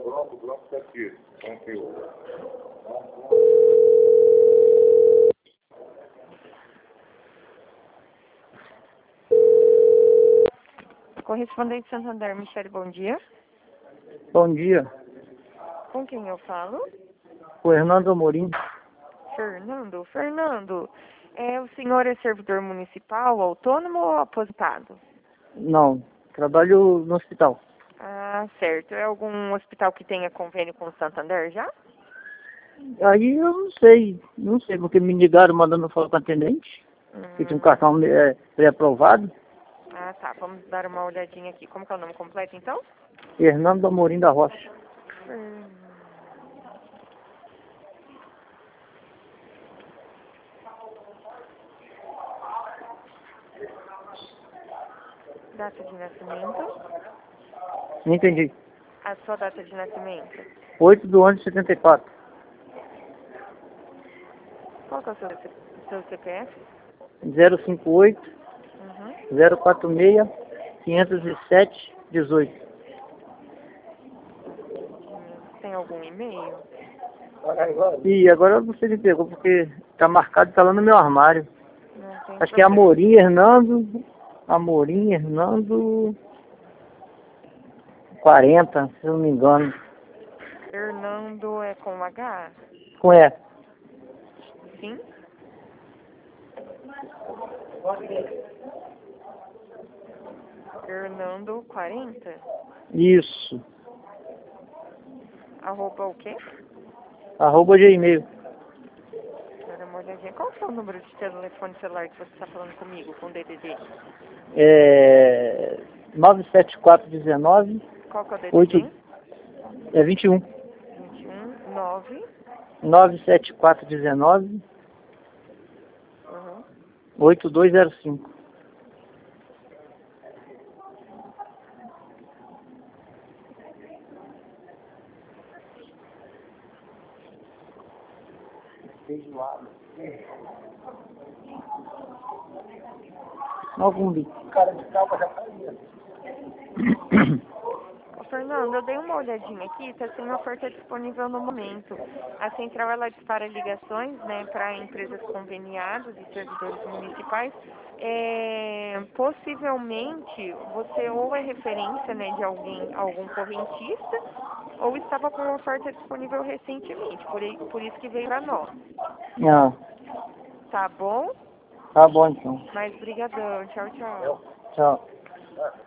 O bloco está aqui. Tranquilo. Correspondente Santander, Michele, bom dia. Bom dia, Com quem eu falo? o Hernando Amorim. Fernando. Fernando, o senhor é servidor municipal, autônomo ou aposentado? Não, trabalho no hospital. Ah, certo. É algum hospital que tenha convênio com o Santander já? Aí eu não sei, porque me ligaram mandando falar com o atendente, que tinha um cartão pré-aprovado. Ah, tá. Vamos dar uma olhadinha aqui. Como que é o nome completo, então? Hernando Amorim da Rocha. Data de nascimento. Não entendi. A sua data de nascimento. 8/11/74. Qual que é o seu CPF? 058 Uhum. 046 507 18. Tem algum e-mail? E agora você me pegou, porque tá marcado, tá lá no meu armário. Não tem Acho que é problema. Amorim Hernando 40, se eu não me engano. Fernando é com H? Com E. Sim? Fernando 40? Isso. Arroba o quê? @gmail. Dá uma olhadinha. Qual que é o número de telefone celular que você está falando comigo, com DDD? 97419 Qual que é o DDD? 8 21 21 9. 97419 Uhum. 8205. Algum cara de calma já fazia. Ô, Fernando, eu dei uma olhadinha aqui, está sem oferta disponível no momento. A central, ela dispara ligações, né, para empresas conveniadas e servidores municipais. Possivelmente, você ou é referência, né, de algum correntista, ou estava com oferta disponível recentemente, por isso que veio para nós. Ah, Tá bom? tá bom então. Mas brigadão. Tchau, tchau. Tchau.